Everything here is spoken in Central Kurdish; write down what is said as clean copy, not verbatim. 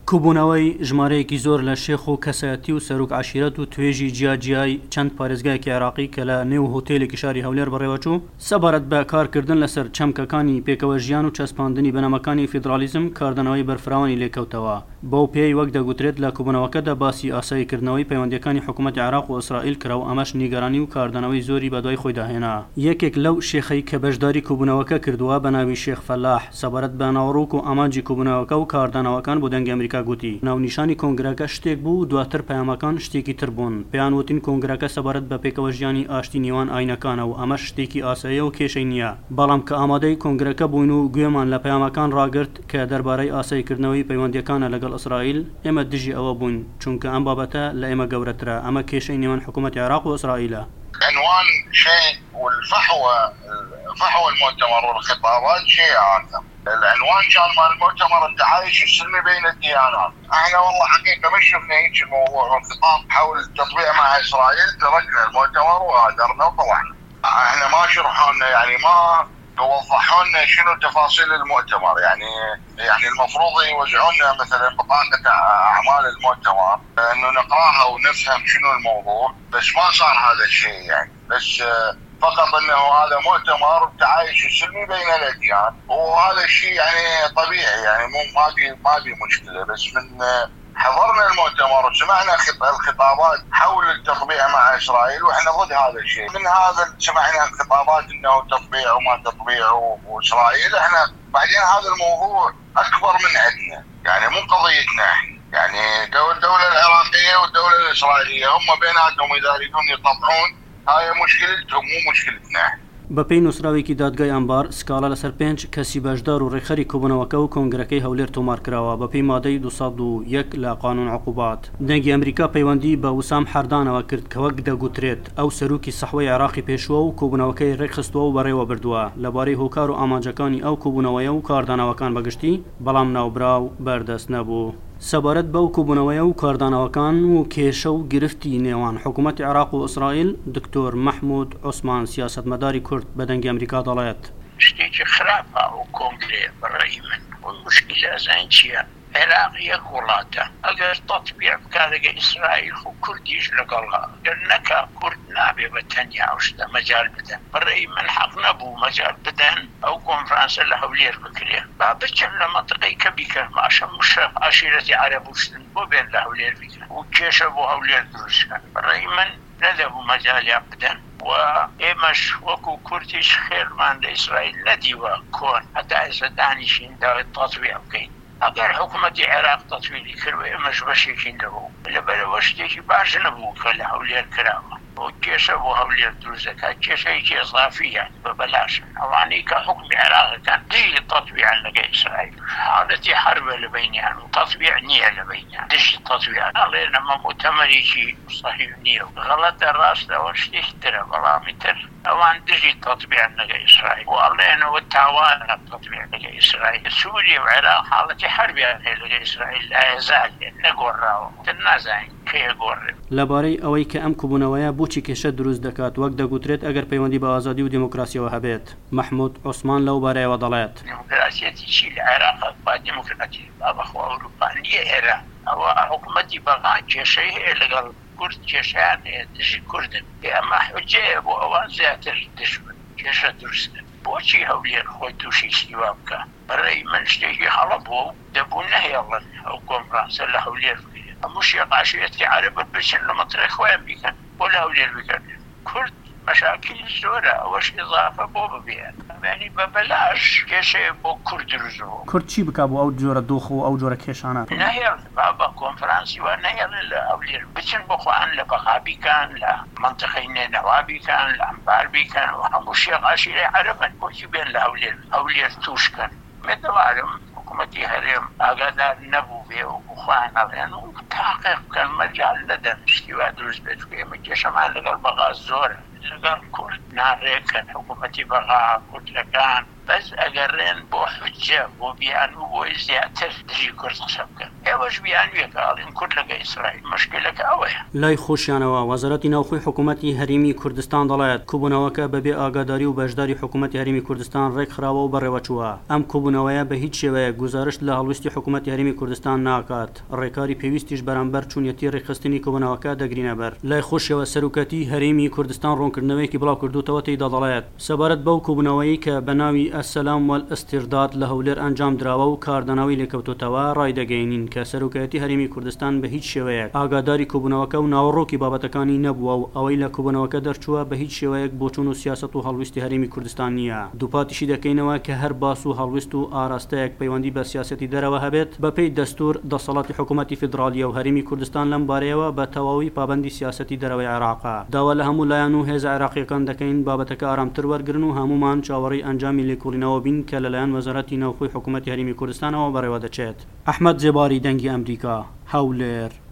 کوبوونەوەی ژمارەیەکی زۆر لە شێخ و کەسایەتی و سەرۆک عەشیرەت و توێژی جیاجیای چەند پارێزگایەکی عێراقی کە لە نێو هۆتێلێکی شاری هەولێر بەڕێوەچوو سەبارەت بە کارکردن لەسەر چەمکەکانی پێکەوە ژیان و چەسپاندنی بەنەمەکانی فیدرالیزم کاردنەوەی بەرفراوانی لێکەوتەوە. بەو پێی وەک دەگوترێت لە کوبوونەوەکەدا باسی ئاساییکردنەوەی پەیوەندیەکانی حکوومەتی عێراق و ئیسرائیل کرا و ئەمەش نیگەرانی و کاردنەوەی زۆری بەدوای خۆی داهێنا. یەکێک لەو شێخەی کە بەشداری کوبوونەوەکە کردووە بە ناوی شێخ فەلاح سەبارەت بە ناوەڕۆک و ئامانجی کوبوونەوەکە و کاردانەوەکان بۆ دەنگی ئەمریکا گوتی ناونیشانی کۆنگرەکە شتێک بوو دواتر پەیامەکان شتێکی تر بوون. پێیان وتین کۆنگرەکە سەبارەت بە پێکەوە ژیانی ئاشتی نێوان ئاینەکانە و ئەمە شتێکی ئاساییە و کێشەی نییە. بەڵام کە ئامادەی کۆنگرەکە بووین و گوێمان لە پەیامەکان ڕاگرت کە دەربارەی ئاساییکردنەوەی پەیوەندیەکانە لەگەڵ ئیسرائیل ئێمە دژی ئەوە بوون چونکە ئەم بابەتە لە ئێمە گەورەترە. ئەمە کێشەی نێوان حکوومەتی عێراق و ئیسرائیلە. عنوان شيء والفحوى المؤتمر والخطابات شيء آخر. العنوان كان مال المؤتمر التعايش السلمي بين الديانات. احنا والله حقيقة ما شفنا هيك الموضوع والخطاب حول التطبيع مع اسرائيل، تركنا المؤتمر وغادرنا وطلعنا. احنا ما شرحوا لنا يعني ما وضحوا لنا شنو تفاصيل المؤتمر، يعني المفروض يوزعوا لنا مثلا بطاقة اعمال المؤتمر انه نقراها ونفهم شنو الموضوع، بس ما صار هذا الشيء يعني. بس فقط انه هذا مؤتمر تعايش السلمي بين الاديان، وهذا الشيء يعني طبيعي، يعني مو ما في مشكله. بس من حضرنا المؤتمر وسمعنا الخطابات حول التطبيع مع اسرائيل واحنا ضد هذا الشيء. من هذا سمعنا الخطابات انه تطبيع وما تطبيع واسرائيل، احنا بعدين هذا الموضوع اكبر من عندنا، يعني مو قضيتنا احنا، يعني الدولة العراقية والدولة الاسرائيلية هم بيناتهم اذا يريدون يطبعون هاي مشكلتهم مو مشكلتنا. بەپێی نووسراوێکی دادگای ئەمبار سکاڵا لەسەر 5 کەسی بەشدار و ڕێخەری کوبوونەوەکە و کۆنگرەکەی هەولێر تۆمار کراوە بەپێی مادەی 201 لە قانون عقوبات. دەنگی ئەمریکا پەیوەندی بە وسام حەردانەوە کرد کە وەک دەگوترێت ئەو سەرۆکی سەحوەی عێراقی پێشووە و کوبوونەوەکەی ڕێکخستووە و بەڕێوە بردووە لەبارەی هۆکار و ئامانجەکانی ئەو کوبوونەوەیە و کاردانەوەکان بەگشتی، بەڵام ناوبراو بەردەست نەبوو. سەبارەت بەو کوبوونەوەیە و کاردانەوەکان و کێشە و گرفتی نێوان حکوومەتی عێراق و ئیسرائیل دکتۆر مەحموود عوسمان سیاسەتمەداری کورد بە دەنگی ئەمریکا دەڵێت شتێکی خراپە و کۆنگرێ بەڕێی من و مشکلە ئەزان چییە؟ عێراق یەک وڵاتە، ئەگەر تەطبیع بکا لەگە ئیسرائیل و کوردیش لەگەڵها، ئەگەر نەکا کورد نابێ بە تەنیا ئەو شتە مەجال بدەن. بەڕێی من حەق نەبوو مەجال بدەن ئەو کۆنفرانسە لە هەولێر بکرێ، با بچن لە مەنتقەی کە بیکە ماشە مشە عەشیرەتی عەرەب وشتن بۆ بێن لە هەولێر بیکەن و کێشە بۆ هەولێر دروستکەن. بەڕێی من نەدەبوو مەجالیان بدەن و ئێمەش وەکو کوردیش خێرمان لە ئیسرائیل نەدیوە کۆن هەتا ئێستا دانیشین داوای تەطبیع بکەین. ئەگەر حکوومەتی عێراق تەطبیعی کردوە ئێمەش بەشێکی نەبوو، لەبەرەوە شتێکی باش نەبوو کە لە هەولێر کراوە بۆ کێشە بۆ هەولێر دروستەکە، کێشەیەکی ئەضافیە بە بەلاشن. ئەوانەی کە حکومی عێراقەکان دژی تەطبیعن لەگە ئیسرائیل، حاڵەتی حربە لە بەینیان و تەطبیع نییە لە بەینیان، دژی تەطبیع ئەڵێن ئەمە مؤتەمەرێکی صەحیح نییە و غەڵەتە، ڕاستەوە شتێکی ترە، بەڵامی تر ئەوان دژی تەطبیعن لەگە ئیسرائیل و ئەڵێنەوە تاوانە تەطبیع لەگە ئیسرائیل. سووریا و عێراق حاڵەتی حربیان هەیە لەگە ئیسرائیل، ئازاد نەگۆڕاوە، تر نازانین کێ گۆڕێت. لەبارەی ئەوەی کە ئەم کوبوونەوەیە بۆچی کێشە دروست دەکات وەک دەگوترێت ئەگەر پەیوەندی بە ئازادی و دیموکراسیەوە هەبێت، مەحموود عوسمان لەو بارەیەوە دەڵێت دیموکراسیەتی لە عێراق با دیموکراتی بابەخوا ئەوروپا نییە ئێرە، ئەوە حکوومەتی بەغا کێشەی هەیە لەگەڵ کورد، کێشەیان هەیە دژی کوردن، ئەمە حوجەیە بۆ ئەوان زیاتر دژبن کێشە دروستن. بۆچی هەولێر خۆی تووشی سیوا بکە؟ بەڕێی من شتێکی هەڵە بووە و دەبوو نەهێڵن ئەو کۆنفرانسە لە هەولێر بکرێت، هەموو شێخ عەشیرەتی عەرەبەت بچن لە مەنتقەی خۆیان بیکەن بۆ لە هەولێر بکەن. کورد مەشاکلی زۆرە، ئەوەش ئیضافە بۆ ببێن، یعنی بە بەلاش کێشەیە بۆ کورد دروستبوو. کورد چی بکا بۆ ئەو جۆرە دۆخ و ئەو جۆرە کێشانە؟ نەهێڵن بە کۆنفرانسی وە نەهێڵن لە هەولێر بچن بۆ خۆیان لە بەغا بیکەن، لە مەنتقەی نێنەوا بیکەن، لە ئەمبار بیکەن و هەموو شێخ عەشیرەی عەرەبن بۆچی بێن لە هەولێر تووشکەن. مێدەوارم حکوومەتی هەرێم ئاگادار نەبوو بێ و خۆیان هەڵێن و تاقیق بکەن، مەجال نەدەن شتیوا دروست بێت. ئێمە کێشەمان لەگەڵ بەغا زۆرە، لەگەڵ کورد ناڕێکن، حکوومەتی بەغا کوردەکان بەس ئەگەڕێن بۆ حوجە بۆ بیان و بۆی زیاتر دژی کورد قسە بکەن. ئێوەش بیان وێکاڵین کورد لەگە ئیسرائیل مشکلەکە ئەوەیە. لای خۆشیانەوە وەزارەتی ناوخۆی حکوومەتی هەرێمی کوردستان دەڵێت کوبوونەوەکە بەبێ ئاگاداری و بەشداری حکوومەتی هەرێمی کوردستان ڕێکخراوە و بەڕێوەچووە. ئەم کوبوونەوەیە بە هیچ شێوەیە گزارش لە هەڵویستی حکوومەتی هەرێمی کوردستان ناکات. ڕێکاری پێویستیش بەرامبەر چوونەتی ڕێکخستنی کوبوونەوەکە دەگرینە بەر. لای خۆشیەوە سەرۆکەتی هەرێمی کوردستان ڕوونکردنەوەیەکی بڵاو کردوتەوە تێیدا دەڵێت سەبارەت بەو کوبوونەوەی کە بە ناوی ئەسەلام وەلئستیرداد لە هەولێر ئەنجام دراوە و کارداناوی لێکەوتوتەوە ڕایدەگەینین کە سەرۆکەتی هەرێمی کوردستان بە هیچ شێوەیەک ئاگاداری کوبوونەوەکە و ناوەڕۆکی بابەتەکانی نەبووە و ئەوەی لە کوبوونەوەکە دەرچووە بە هیچ شێوەیەک بۆچوون و سیاست و هەڵویستی هەرێمی کوردستان نییە. دووپاتیشی دەکەینەوە کە هەر باس و هەڵویست و ئاراستەیەک پەیوەندی بە سیاسەتی دەرەوە هەبێت بەپێی دەستور دەسەڵاتی حکوومەتی فیدرالیە و هەرێمی کوردستان لەم بارەیەوە بە تەواوی پابەندی سیاسەتی دەرەوەی عێراقا. داوا لە هەموو لایەن و هێز عێراقیەکان دەکەین بابەتەکە ئارامتر وەرگرن و هەمومان چاوەڕێی ئەنجامی لێکۆڵینەوە بین کە لەلایەن وەزارەتی ناوخۆی حکوومەتی هەرێمی کوردستانەوە بەڕێوە دەچێت. ئەحمەد جێباری دەنگی ئەمریکا، هەولێر.